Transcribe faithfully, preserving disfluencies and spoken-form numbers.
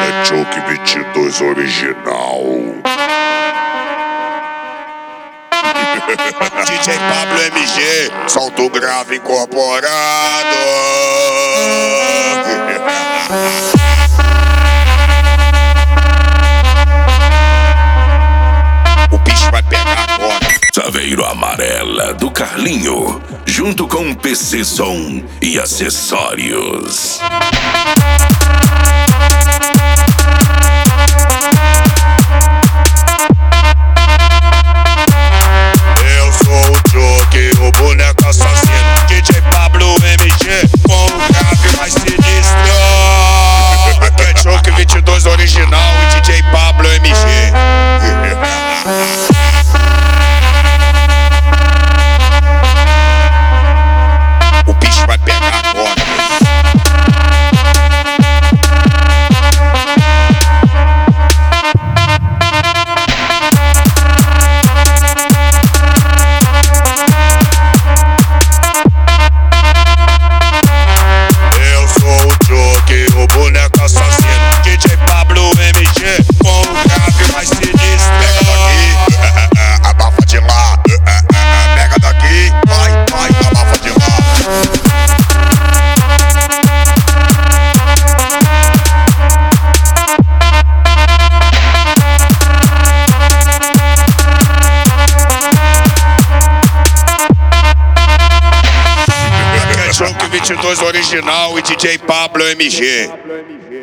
Ketchup vinte e dois original. D J Pablo M G, solto grave incorporado. O bicho vai pegar agora. Saveiro Amarela do Carlinho, junto com P C Som e acessórios. Eu sou o Joke, o boneco assassino. D J Pablo M G, com o grave mais sinistro. Ketchup vinte e dois original e D J Pablo M G. O bicho vai pegar agora. Eu sou o Joke, o boneco assassino. D J Pablo M G, com o grave mais sinistro. Pega daqui, abafa de lá. Pega daqui, vai, vai, abafa de lá. Ketchup vinte e dois original e D J Pablo M G.